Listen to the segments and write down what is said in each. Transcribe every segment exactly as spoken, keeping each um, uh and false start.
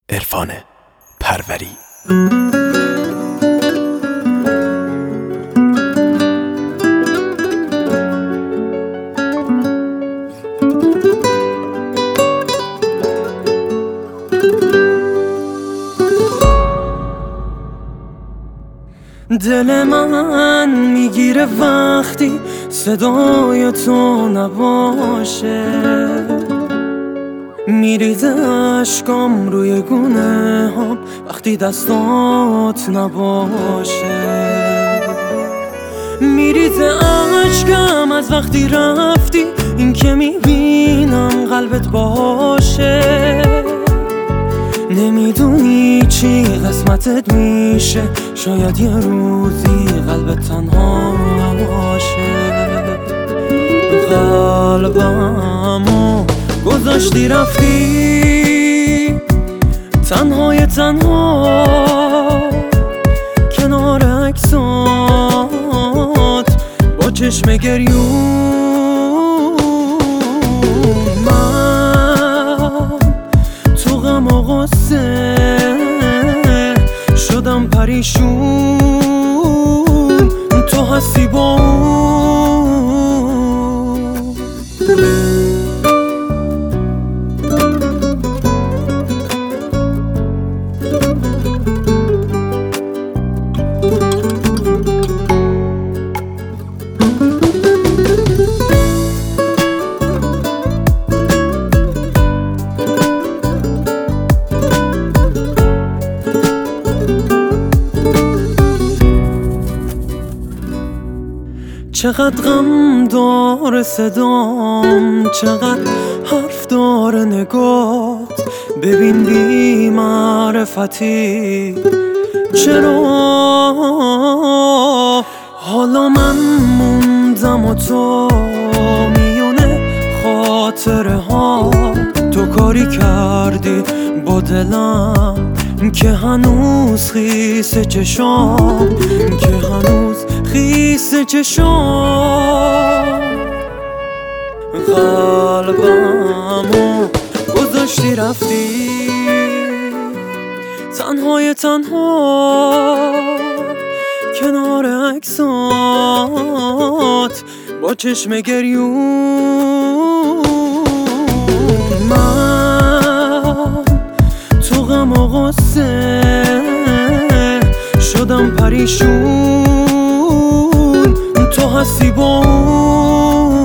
عرفان پروری. دل من میگیره وقتی صدای تو نباشه، میریزه اشکام روی گونه هم وقتی دستات نباشه، میریزه اشکم از وقتی رفتی، این که میبینم قلبت باشه. نمیدونی چی قسمتت میشه، شاید یه روزی قلبت تنها باشه. قلبمو گذاشتی رفتی تنهای تنها کنار عکسات با چشم گریون. من تو غم و غصه شدم پریشون، تو هستی با اون. چقدر غم داره صدام، چقدر حرف داره نگات، ببین بی معرفتی چرا حالا من موندم و تو میونه خاطره ها. تو کاری کردی با دلم که هنوز خیس چشام، که هنوز خیس چشام. قلبمو گذاشتی رفتی تنهای تنها کنار عکسات با چشم گریون. من تو غم و غصه شدم پریشون، تو هستی با اون.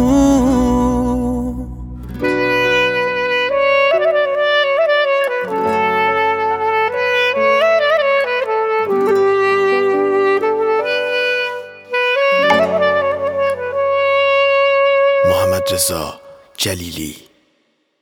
محمد رضا جلیلی.